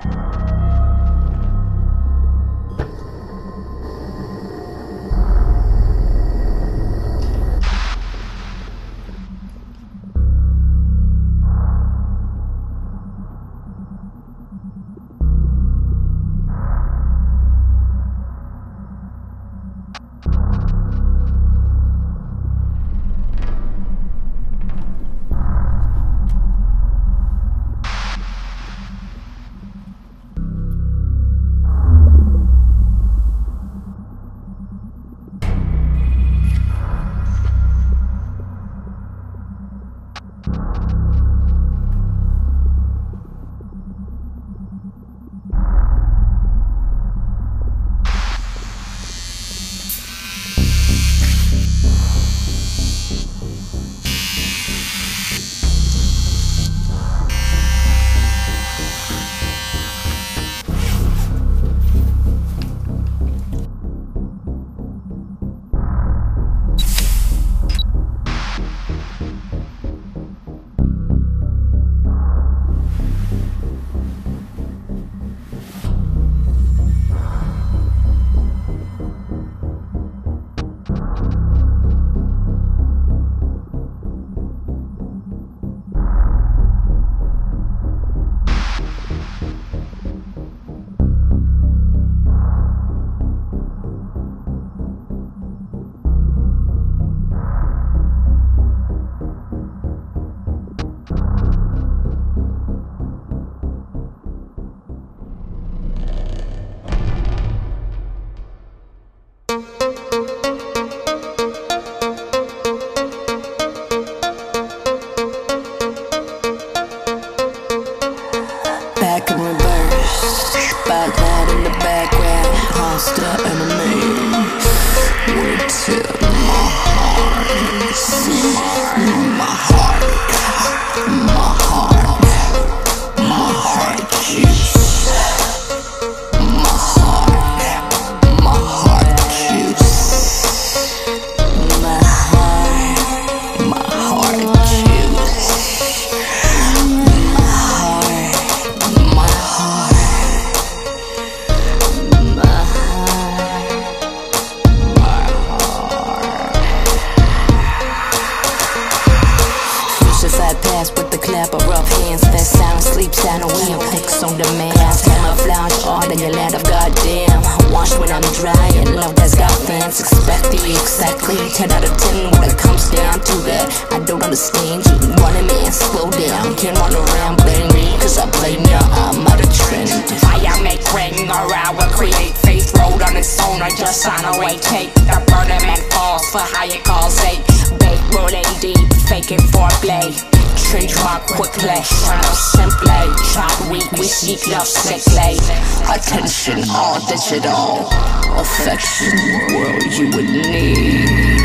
Attention, all digital affection, the world you would need.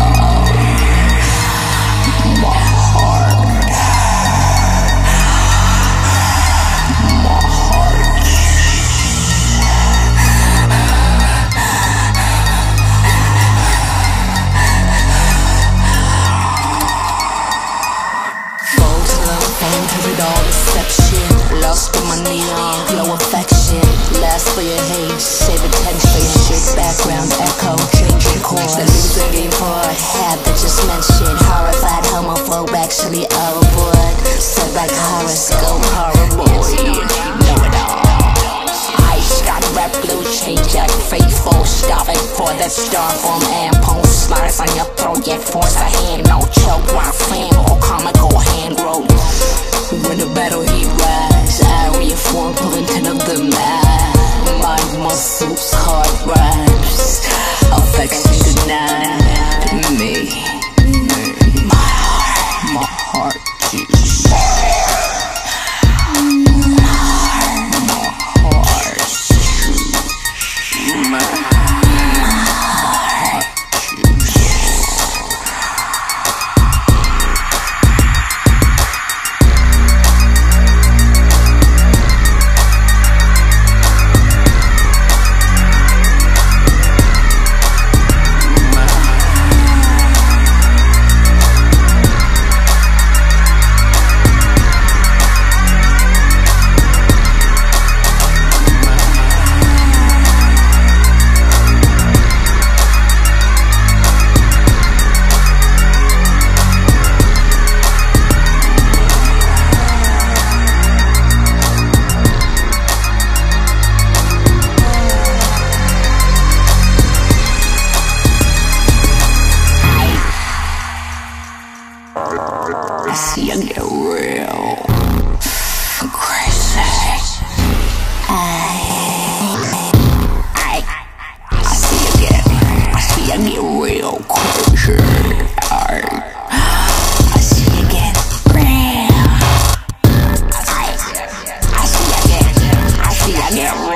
My heart, my heart. Phone to all deception, lost in my neon glow affection. Last for your hate, save attention. Shit background echo, changing chords. The losing game part, had that just mentioned. Horrified homophobe, actually overboard. Said like horoscope, horrible. You know it all. Ice got red, blue, change jack, faithful. Starving for that star form and post slurs on your throat. Yet force a hand, no choke, while flame or comical hand roll. When the battle heat rise, I reform, pulling 10 of the map. Mind muscles, hard rhymes, affection denied me. My heart juice. My heart I get